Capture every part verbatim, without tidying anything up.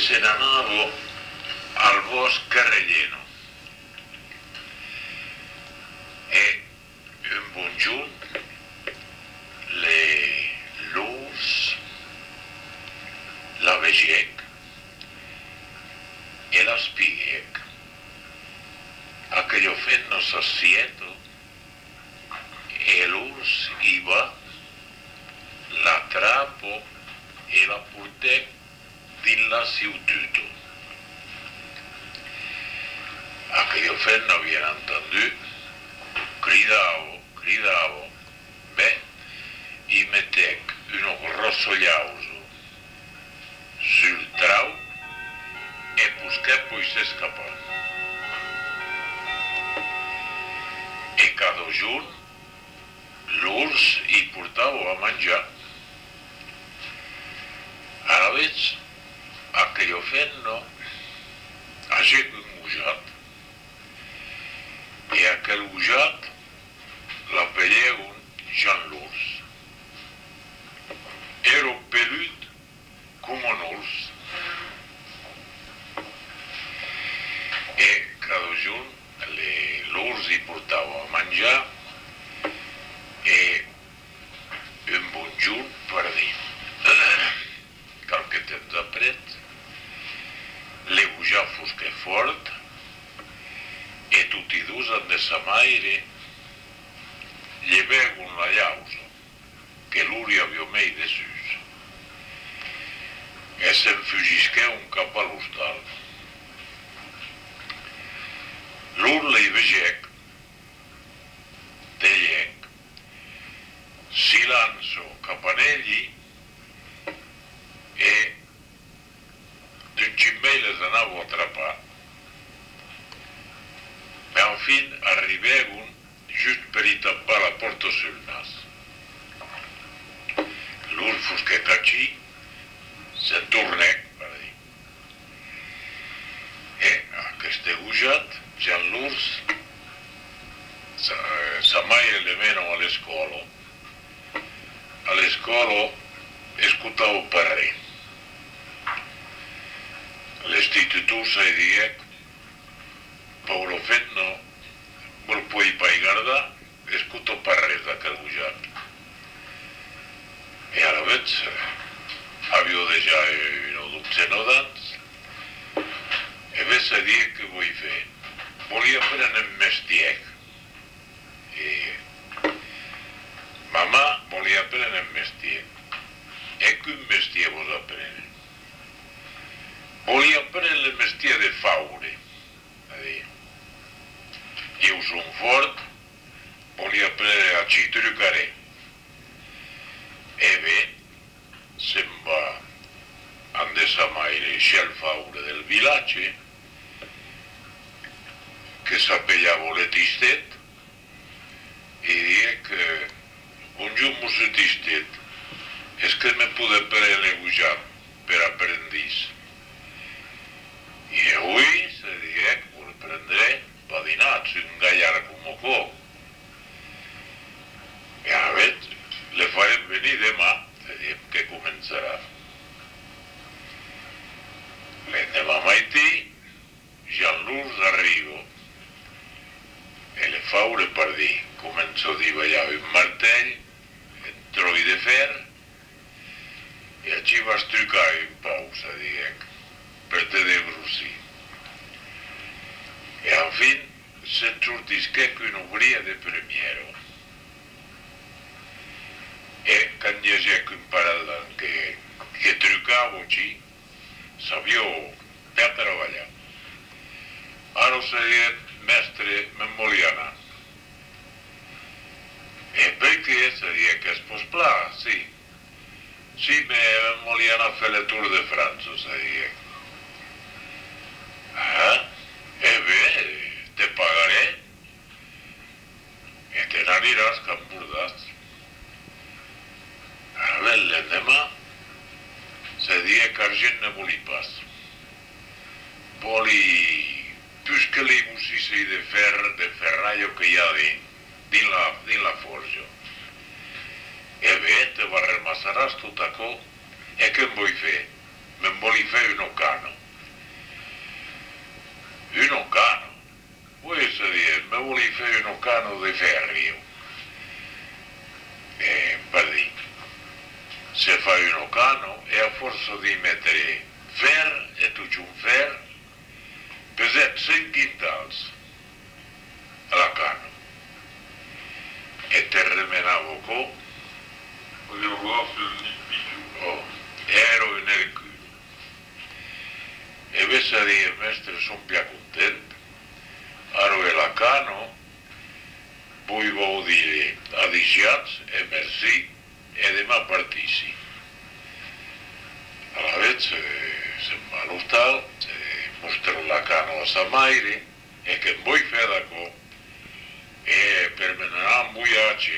se n'anava al bosco relleno e un buongiorno le l'urs la vegec e la spiec aquello fenno s'assieto e l'urs hi va, l'attrapo e la portec din la ciutat. Aquello fenno viene entendu, cridavo, cridavo, beh, hi mettec uno grosso llauso sul trau e busquè poi s'escapà. E cada giorno l'urs hi portava a menjar. Ara veig aquello fenno aixeca un gujat i aquell gujat l'apellegon Jean l'urs. Era pelut com un urs. E cada giorno l'urs hi portava a menjar e un bon giorn per dir qualque temps apret le gujat fosqué fort e tutti dus han de sa maire llevegon la llausa que l'uri havia mei de sus e se'n fugisqueun cap a l'hostal. L'ur li vegec, deiec, si lanzo cap a elli e d'un cimbell les anavo a atrapar. E en fin arribegon just per hi tampar la porta sul nas. L'ur fosqué cací, se'n tornec, per dir. E aquest gujat Jean l'urs, sa, sa maire le meno a l'escola. A l'escola escutavo parre. L'istitutur se diec, Paolo fenno, vol puoi pai guardar, escuto parres d'aquel gujat. E ara veig, havia dejà una dotzena d'anys, e ves a dir que vull fer. Volia aprendre un mestier. I mamà volia aprendre un mestier. E quin mestier vos aprendre? Volia aprendre el mestier de faure. A dir, jo som fort, volia aprendre a ci trucaré. E bé, se'n va amb de sa maire el faure del vilatge, que s'apellava Letistet, i diec, bonjour, monsieur Tistet, és que me pude prendre le gujat per aprendiz. I avui se diec, vos prendré badinat, si un gallar com co. I a veure, le farem venir demà, se diec que començarà. L'endemà matí, Jean l'urs arriba. E le faure per dir, començo a diballar un martell, un troi de fer, i així vas trucar un pau, se diec, per te debrussir. E en fin, se'n sortisqué que una obria de premiero. E quan llegec un parell que, que trucava així, sabia ja treballar. Ara se diec, mestre, me'n volia anar. E perché se diec que es posplà, sí. Sí, me'n volia anar a fer el Tour de França, se diec. Ah, e bé, te pagaré. E te n'aniràs que em bordàs. A veure, l'endemà, se diec que argent ne voli pas. Voli... puisque li bussissi de fer, de ferrallo que hi ha dins la, dins la forja. E bé, te va remassaràs tot això, e què em vull fer? me'n volia fer un ocano. Un ocano? Vull dir, me volia fer un ocano de ferri. Eh, per dir, se fa un ocano e a forza di mettere fer e tutto un fer, peset cent quintals alla cano. E te remenavo co, oh, ero un Hercule. E vesse a dire, mestre, son più contento. Aro e la cano, poi vau dire adiciats e merci e demà partissi. Alla vez se'n va a l'hostal, mostrò la cano a sa maire e che voi fer d'acò e per me n'anar amb viatge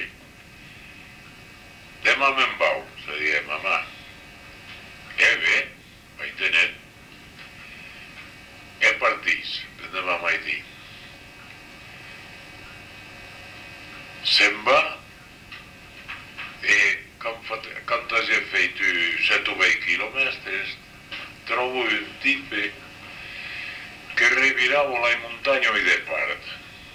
demà me'n vau, se dia mamà. E bé, vaig tenir e partís, demà mai dir. Se'n va e quand hagi fet set o vuit quilòmetres trobo un tipe che revirava la montagna de part.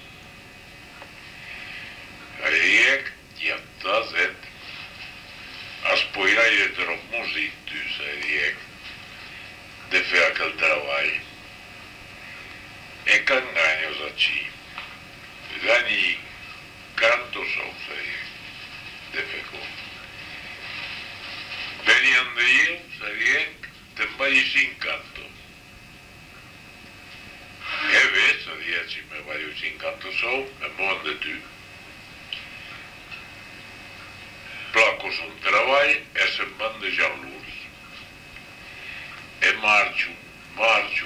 E dic, ja està zet. Aspoirai de trop músic, tu, se dic, de fer aquell treball. E can ganyos així. Ganyi quaranta sous, se dic, de fer com. Venien de io, se dic, te'n vaig cinquanta. E bé, se dic, si me vaig cinquanta sous, em van de tu. Placos un treball e se'n van de Jan-Lurs. E marxo, marxo.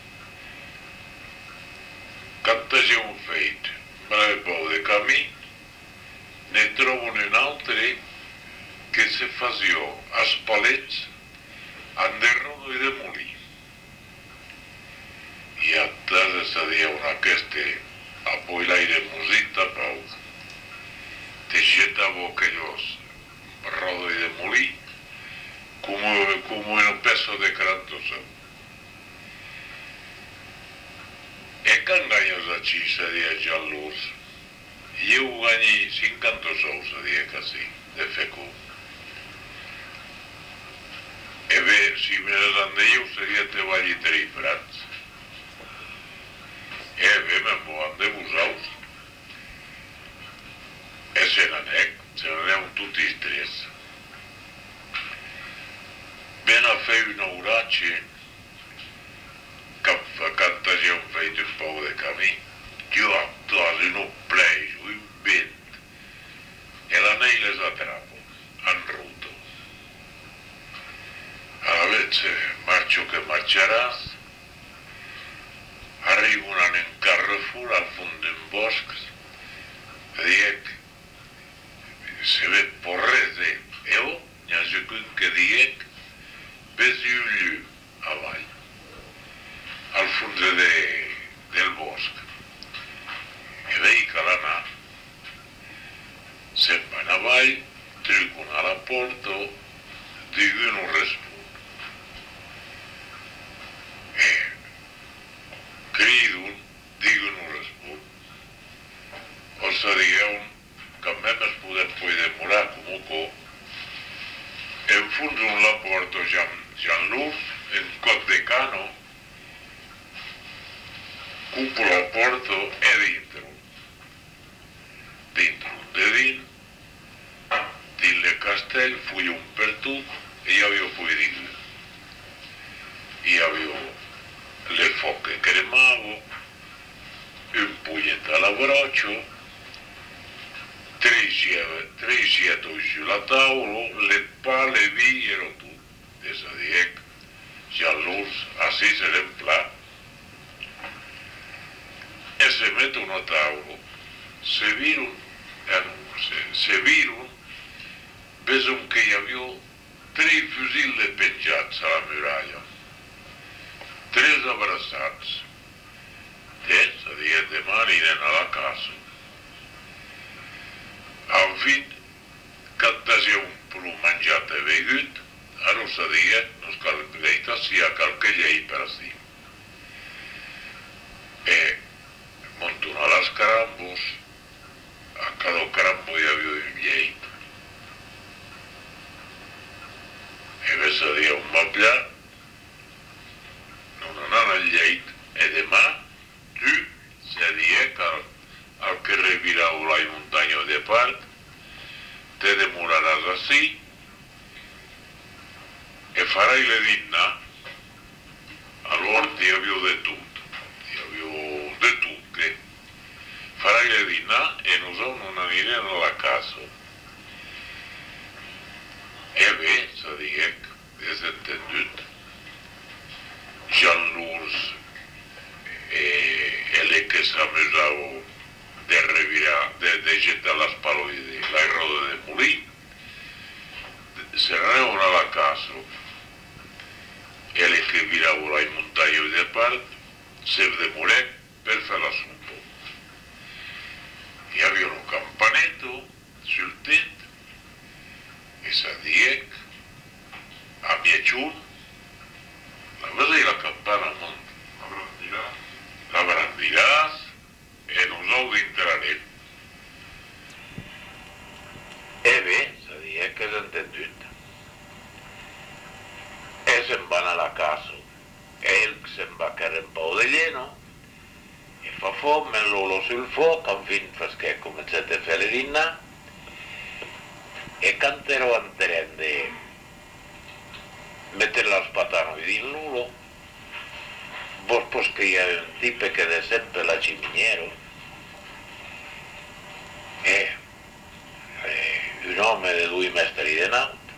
Quand hàgim fet breve pau de camí, ne trobo un altre que se fazia als palets en derrodo i de molí. I a tarda se dia una aquesta a poi l'aire musita pau. Deixetavo aquellos rodo y de molí como, como en un peso de quaranta sous. E can ganyos així, se dia Jan-Lurs, i eu ganyi cinquanta sous, se dia que sí, de feco. E bé, si me les andeieu, seria treball i trifrats. E bé, me'n volen de vosaus. E se n'anec, se n'aneu tots i tres. Ben a fer un oratge, quand hàgim fet un pau de camí, jo actuals en un pleix, un vent, e l'anell les atrapo, en ruto. A la vez marxo que marxaràs, arribo en un Carrefour al fons d'un bosc, e dic, se ve por res de, eu, n'hi ha algun que dic, vés-hi un llum, avall, al fons de, del bosc. E veig a l'anar, se'n van avall, truquen a la porta, diuen un respon. E cridun, diuen un respon. O se digueun, que même es podem poi demorar com un cop, enfonsen la porta Jan-Lurs, en cot de cano, cupo la porta e dentro. Dentro de dins, dins el castell, fui un per tot e hi havia poi dir. Hi havia le foc que cremava, un pollet a la broccia, tre sietoi sulla tavola, le pa, le vi, ero tot. És a dir, Jan-Lurs, així se l'emplà. E se met una taula, se viron, eh no, se, se viron, vesen que hi havia tres fusils penjats a la muralla, tres abraçats. És a dir, demà anirem a la casa. En fi, quand hàgim prou menjat i begut, ara se dia, nos caldeita sia qualche llei per sì. E montuno a les carambos, a cada carambo hi havia un lleit. E ves a dir un moble, non anant al lleit, e demà tu se dia que el, el que revirau la muntanya de part, te demoraràs ací, e farai le digna, allora ti havia de tot, ti havia de tot, que farai le digna e nosaltres non anirem a la casa. E bé, se diguec, és entendut, Jean Lours, el que s'amusava de revirar, de, de getar les palois de la roda de molí, se n'aneu a la casa, el que virava la muntanya de part, se demorec per fer la sopa. Hi havia un campaneto sul tet, i se diec, a mieciun, la vesa i la campana amunt. La brandiràs e nosaltres entrarem. E bé, se diec que és entendut. E se'n van a la casa. Ell se'n va quedar en pau de lleno, e fa foc, men l'olor sul foc, en fin, fes que començat a fer la digna, e quan ero enterem de meter les patanes dins l'olor, vos pues que hi ha un tipe que descend per la chiminiero, e eh, un home de due mestri de naut,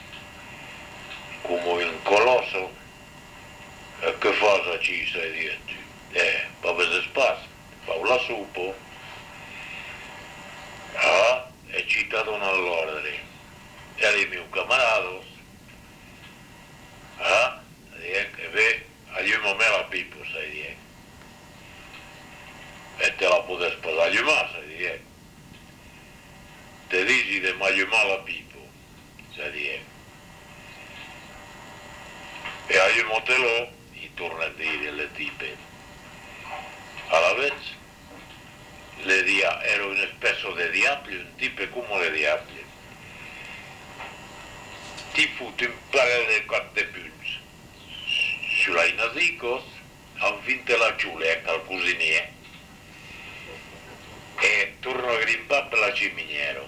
come un colosso, e che fas aquí, sai dietro? Eh, va per spas, fa la sopa, ah, e ci t'ha donat l'ordre, e ai miei camarados, ah, e bé, alluma'm la pipa, se diec. E te la podes posar a llumar, se diec. Te digi de m'allumar la pipa, se diec. E allumotelo i torna a dire le tipe. A la vez, le dia, era un espeso de diable, un tipe come de diable. Ti fut un parell de cap de punts. Sulla i nasicos, han finto la ciuleca al cusinier e torno a grimpare per la ciminiera.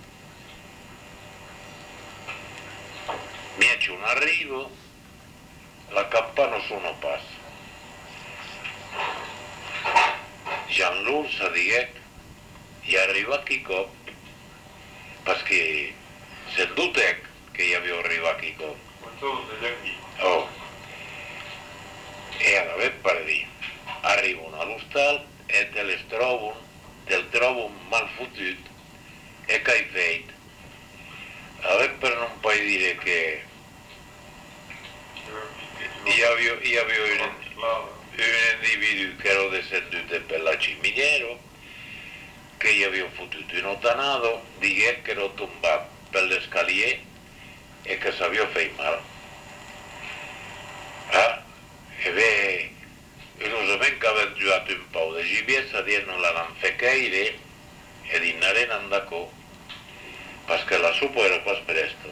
Mi c'è un arrivo, la campana suona pas. Jean Lours a diguec, i arriba aquí cop, perquè se'n dutec que hi havia arribat aquí cop. Oh. E alla per dir, arrivano all'hostal e te les trovo, te'l trovo mal fotut e che hai fet? A per non puoi dire che hi havia, hi havia un, un individu che era descendut per la ciminiera, che hi havia fotut un otanado, digué que era tombat per l'escalier e que s'havia fet mal. Ah, e bé, inosament que havent jugat un pau de gibier, a dir no l'han fet gaire, e dinaren andacó, perquè la sopa era pas presto.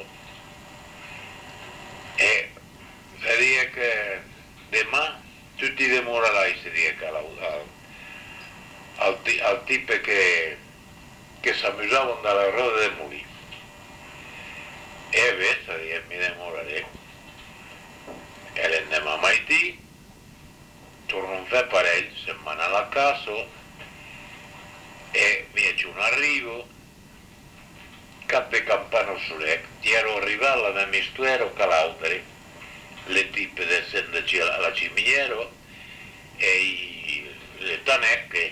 E se dia que demà tu t'hi demoraràs, se dia que al, al, al tipe que, que s'amusaven de la roda de molí. E bé, se dia m'hi demoraré. E l'anem a Maití, torno a fer parell, se'n van a la casa, e mi c'è un arrivo, cap de campano solec, i ero arribat la meva mistuero che l'altre, le tipe descende alla ciminiera, e i, le tanecche,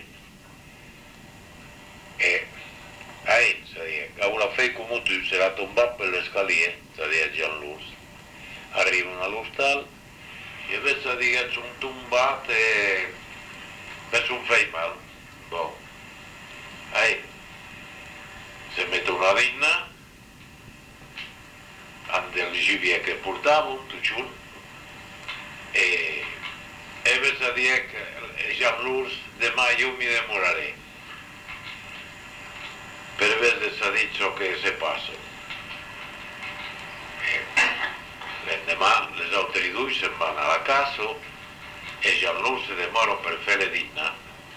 e ahí, se dice, che una fe come tu, se la tombat per l'escalier, se dice Jean Lours. Arrivano all'hostal, e invece di che sono tombato e mi sono fatto male. Boh. Ehi, se metto una dinna, amb el gibier que portàvem, tot junt, i he ves a dir que Jean-Lours, demà jo m'hi demoraré. Per ves s'ha dit el que se passa. L'endemà les altres dues se'n van a la casa i Jean-Lours se demora per fer le dinar.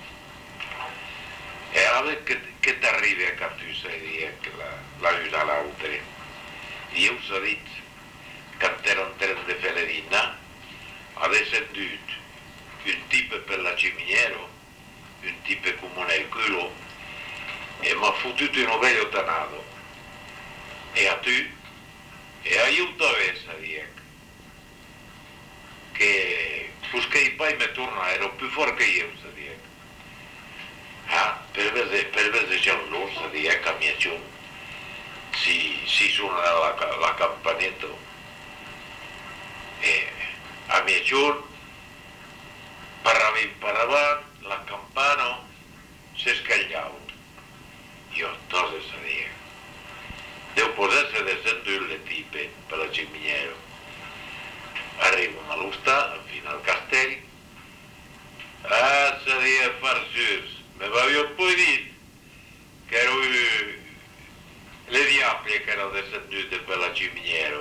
E ara che t'arriba a tu sai dire che l'aiuta l'altra. Io s'ha dit que era en tren de fer le dinar, ha descendut un tipe per la ciminiera, un tipe come nel culo, e m'ha fottuto un ovello tanato. E a tu, e aiuta a vesa, dire, che fosché i pai mi torna, ero più forte che io, sa dire. Ah, per vese, per vese Jean-Lours, sa dire, che a mia giù, si, si suona la, la campanetta, e a mia giù, parravim per avant, la campana si scagliava. Io torno a dire, devo posarsi descendo le tipe per la ciminiera. Arrivano allo stato, fino al castello. Ah, sa dire farcius, mi avevo poi detto che erano le diapole che erano descendute per la ciminiera.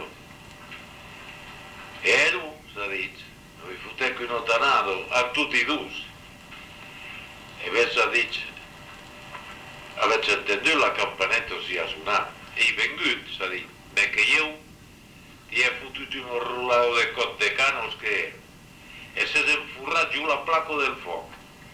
E lui, sa detto, vi fotte qui nottanato a tutti e due. E verso ha detto, avete entenduto la campanetta si ha suonato. E i venduti, sa detto, perché io ti ho fottuto un rullato di cotte canos che e si è infurrato giù la placca del fuoco.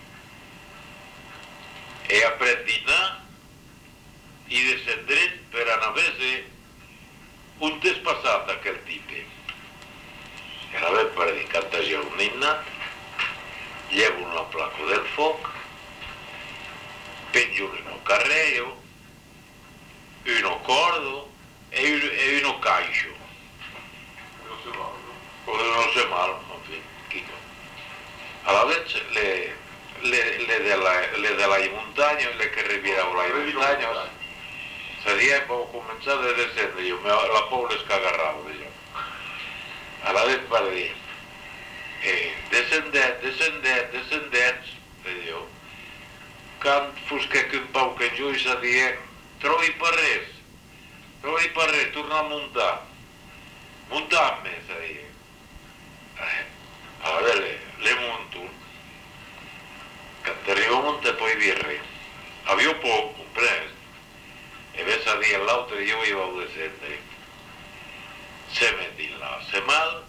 E après dinar, i descendrete per avere un despassato a quel tipo. E l'aveva predicata già un inna, llevano la placca del fuoco, pengiano un carrello, uno cordo e uno, e uno calcio. Non si male, no? Non si male, non si chico. Alla vez le, le, le, della, le della montagna, le che riviravano la montagna, sarebbe cominciato a descendere, io, la paura scagarrava, diciamo. Alla vez per dire, e descendete, descendete, descendete, io, quando fosché che un po' che giù si dire, trovi per res, trovi per res, torna a montare, montarmi, si dire. Eh, allora le, le monto, quando arrivo a monte poi virre, avevo poco, compreso, e verso a dire all'altro io avevo a descendere. Se metti là, se mal,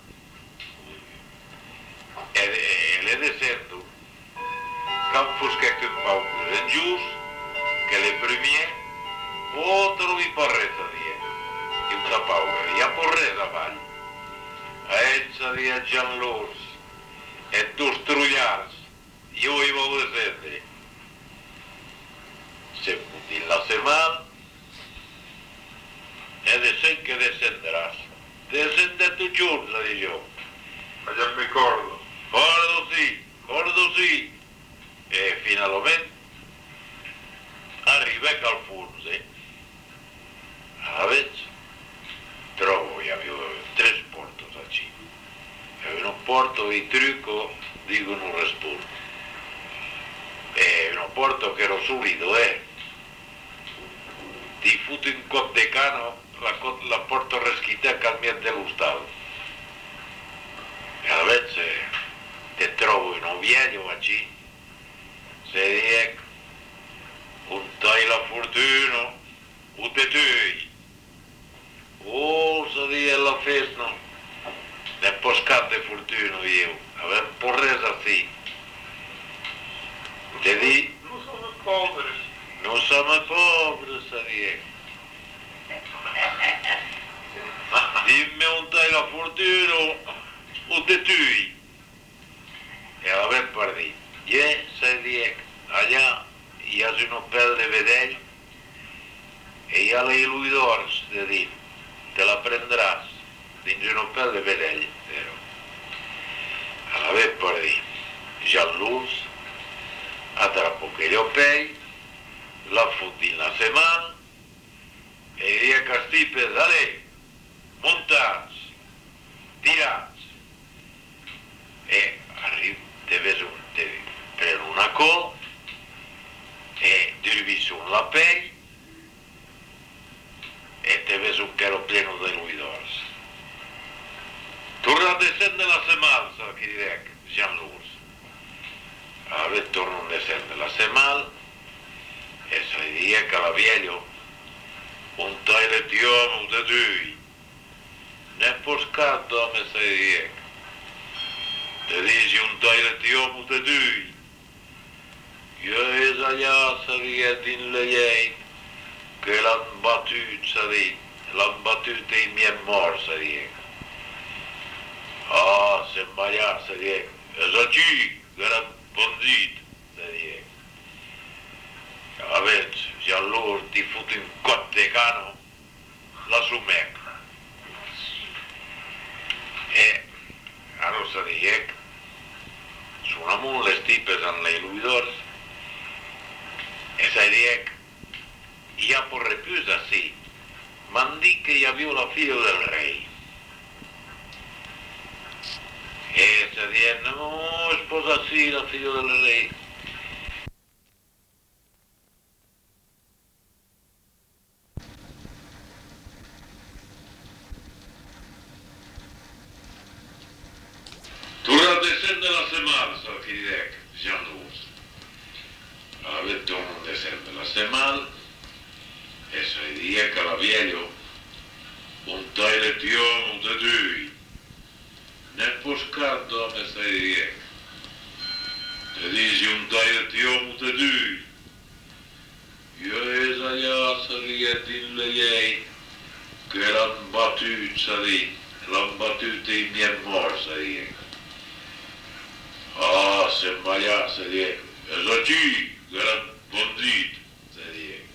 e, e le descendo, quand fosché che un po' in giù, che le prime, o trovi porrezza di, in una paura, e a porrezza vai, a ezza di a Jean-Lours, e tu strugliarsi, io avevo a descendere. Se metti là, se mal, e descend che descenderás. Descende tu giorno, dicevo. Ma già mi ricordo. Cordo sì, cordo sì. E finalmente arriva al forno, sì. Avete? Trovo, io avevo tre porti qui. Avevo un porto di trucco, dico non rispondo. E un porto che ero solido, eh. Ti fotto in cotte cano. La, la porto reschita cambiata dello Stato. E a volte ti trovo in un viaggio qui, se dice un tai la fortuna, o te tui. O se dice la festa, ne poscate fortuna io, avevo un po' resa sì. Te di? Non siamo poveri. Non siamo poveri, se dice. Dimmi un tai la fortuna o te tui. E l'avevo per dire, io se dico, allà hi ha una pelle de vedell e hi ha l'il·luidors de dir, te la prendràs dins una pelle de vedell, però. A l'avevo per dir, Jean-Lours atrapò aquell pell, la fot dins la setmana e dia que estipes, ale, muntats, tirats. E arriba, te ves un, te pren una col, e dirvis un la pell, e te ves un quero pleno de luidors. Torna a descendre la semal, sa che direc, Jean Lourdes. A veure, torna a descendre la semal, e se li diria que la vieglio, un taile tiomo de dui, ne poscat d'home se li diec. Te dici un taile tiomo de dui, jo és allà, se diec, din la llei, que l'han batut, se dic, l'han batut i m'hi hem mort, se diec. Ah, se'n va allà, se diec, és aquí, que l'han bandit, se diec. A veure, Jean Lourdes ti fot un cot de cano, l'assumec. E, ara se diec, són amunt les tipes en l'il·luidors, e se diec, hi ha por repús d'ací. M'han dit que hi havia la filla del rei. E se diec, no, es posa així la filla del rei. Torna a descendre la semal, sa que direc, Jean Lourdes. A veure, torna a descendre la semal, e se li diria que la vieglio, un taile tiomo de dui, ne poscat d'home se li diec. Te dici un taile tiomo de dui, jo és allà, se li diec, din la llei, que l'han batut, se dic, l'han batut i m'hi hem mort, se diec. Ah, se'n va allà, se diec, és aquí, que l'han bandit, se diec.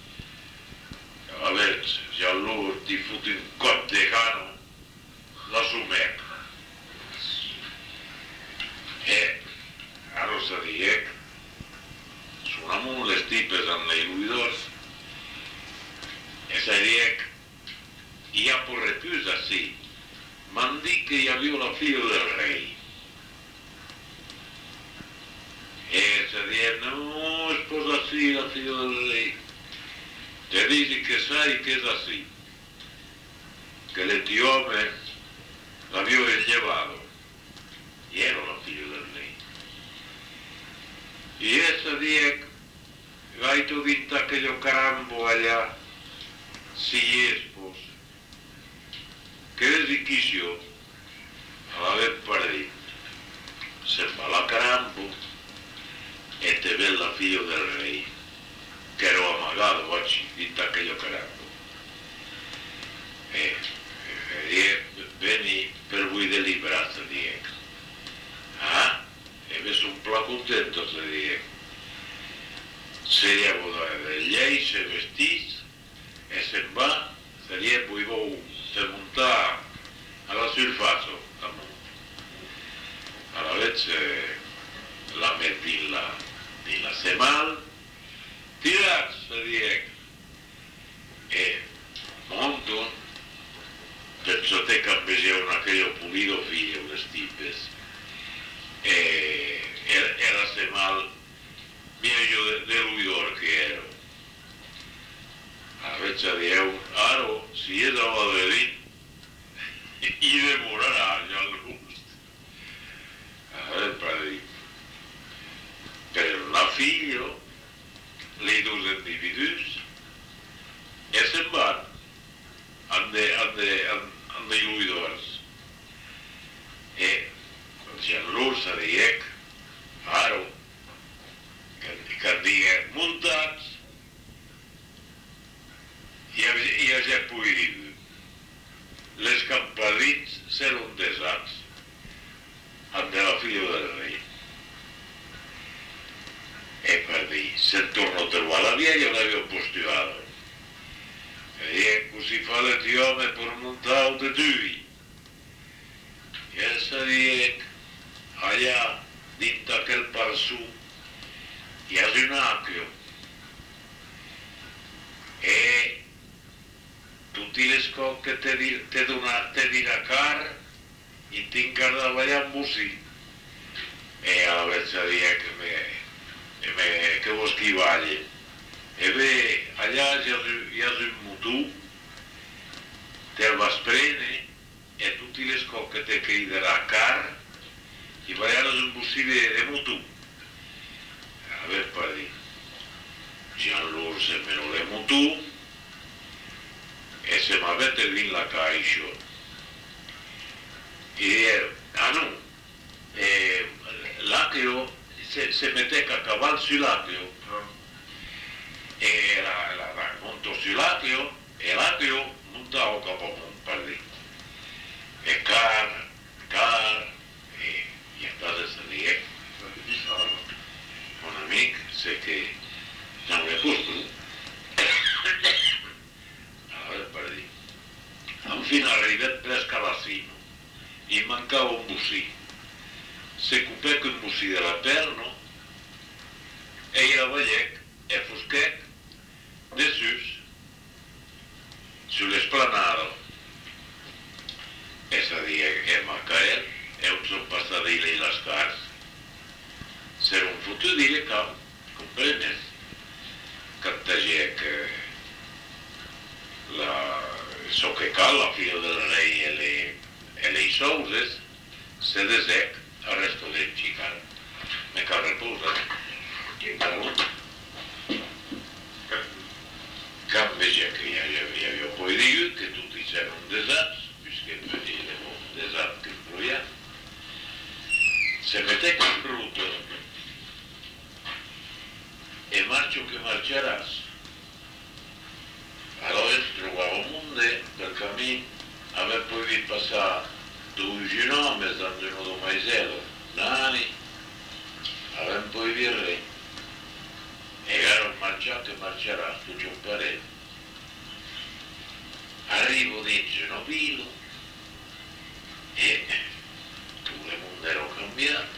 A veure, Jean Lourdes ti fot un cot de cano, l'assumec. E, ara se diec, són amunt les tipes en l'il·luidors, e se diec, hi ha por repús d'ací. M'han dit que hi havia la filla del rei. E se diec, no, es posa així la filla del rei. Te dici que sai que és així, que l'etiome l'havia llevado, i era la filla del rei. I ese diec, gaito dint aquello carambo allà, si espos, que és iquicio, a l'haver perdit, se'n va la carambo, e te ve la filla del rei, que ero amagado oggi, dint aquello carambo. E, e diec, veni per voi deliberar, se diec. Ah, e ves un pla contento, se diec. Se llevo de llei, se vestís, e se'n va, se diec, voi vou, se muntar a la surfazo, amunt. A la vez, la met din la, din la semal, tirats, se diec, e monto, penso te que em vegeu aquello pulido figlio, les tipes, e era, era semal meglio de, de l'uidor que ero. A veure, dieu, aro, si és a Madrid, i demorarà ja el gust. A veure, per dir, per la figlio, les dos individus, e se'n van, han de, han de, han, han de lluïdors. E, Jean Lourdes se diec, aro, que, que en diguem muntats, i a, i a ja pugui dir, les campadits seran desats, han de la filla del rei. E per dir, se'n torna a trobar la via i l'havia postulado. E dic, così fa l'etiome per muntar de dui. I se dic, allà, dins aquell parsú, hi ha un acchio. E tutti les cose che te, di, te, dona, te dirà car e ti incarnava in busì e alla versaria che me, me che vuoi schivagli e beh allà io sono mutu te va sprene e tutte le cose che te criderà car e vai a un busì di mutu a ver parli Jean-Lourdes se me lo le mutu e se mi avete vinto la caixa e ah no e l'acchio se, se metteva a cavallo sull'acchio e la, la, la monto sull'acchio e l'acchio montavo capo un parli e car car e e adesso lì è un amico se che non è posto fino arrivato presque alla cima e mancava un busì se coupè un busì della perno e io vedevo e fuschè dessus sull'esplanada e sabia che Macael e un sono passati lì le scarse c'era un futuro di le camp comprenes cartagia che la so che calla, figlio del re e le, e le Souses, se desec al resto del Chicago. Me cal reposa. Cambia che io avevo poi detto che tutti c'erano desats, perché vedevo desat che proia. Se mette con brutto e marcio che marceras. Allora trovavo un mondo per cammino, avevo poi visto passare due genomi, stanno da Maisello, nani, avevo poi visto il re, e ero marciato e marcerà, tu c'è un parere. Arrivo dentro Genovilo e tutto il mondo era cambiato.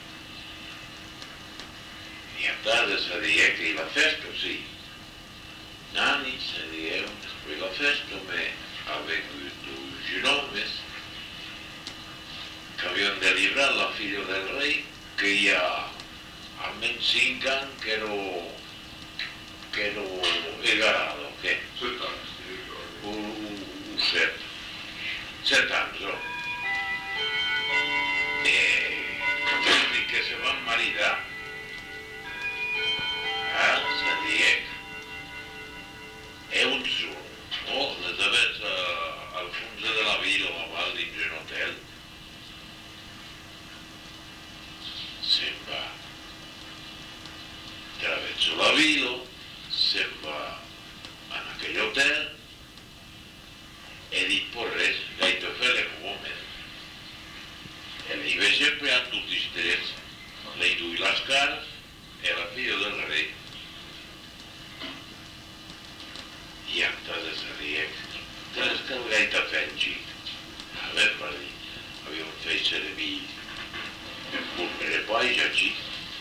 E a tardi si dice che la festa sì. Nani se dieron después la festa me avevo due genomi che avevano de librar la figlia del re che ya a menzincan che ero che ero egarato che un set set anni e quindi che se va a maritare ah, se dice è un solo, oh, le avete uh, al fondo della villa, a Valle in Genotel, sembra, attraverso la villa, sembra a aquel hotel, e di porres, lei te fai le come, e lei va sempre a tutti i stessi, lei due le caras, e la figlia del re. E antes seria das calgaita fenci a ver parli aveva un fece le vi e poi già ci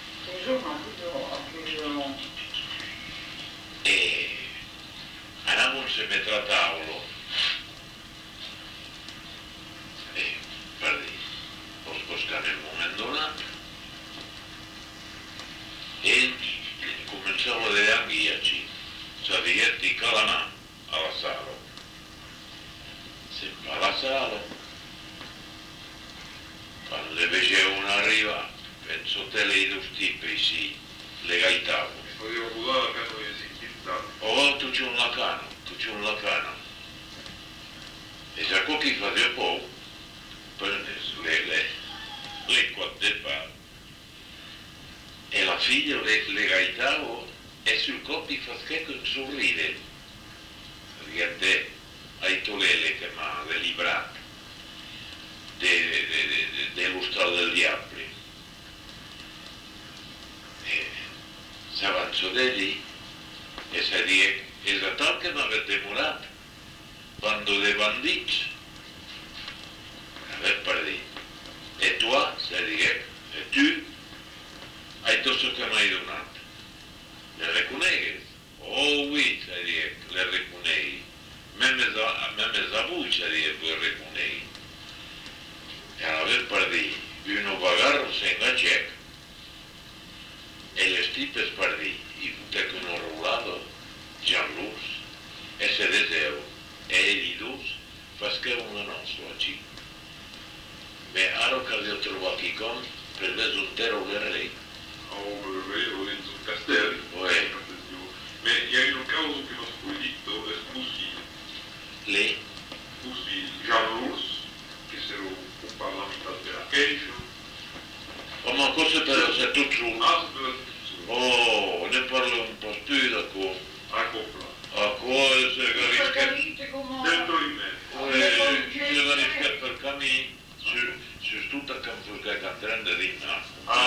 e eravamo se mettere a tavolo e parli ho spostato nel momento nato e cominciamo a vedere anche a ci Sabia di Calanà alla sala, sempre alla sala, quando le facevano arrivare, penso te le due tipi si le gaitavo. Potevo pulare che non esisteva. Oh, tu c'è un lacano, tu c'è un lacano. E se chi faceva poco, prende le, le, le quattro parti. E la figlia le, le gaitavo e sul coppo fa che un sorride perché ai tolele che mi ha deliberato dello stato del diavolo e si avanzò da lì e si dice esattamente che mi avete demorato quando le banditi avete perduto e tu si dice e tu hai tutto che mi hai donato. Le reconnaissez? Oh oui, c'est-à-dire, les reconnaissez. Même les per dir, uno vagar senga cec, e le stipes per dir, i fute che uno roulato, Gianluz, e se deseo, e edidus, fasche uno non so ci. Me aro che li ho trovati con, per l'esontero verrei. Oh, ero dentro un castello. Ouais. Ma il y a une cause che non fu detto, è scusi, Le, scusi Jean-Louis, che se lo un parlamentario della Cage, oh ma cosa per se tu su? ah, se Oh, ne parlo un po' più da co. a copla, A cosa se capisce? dentro di me. Se capisce per cammino, su, su tutta canfurca cantrende di no. Ah,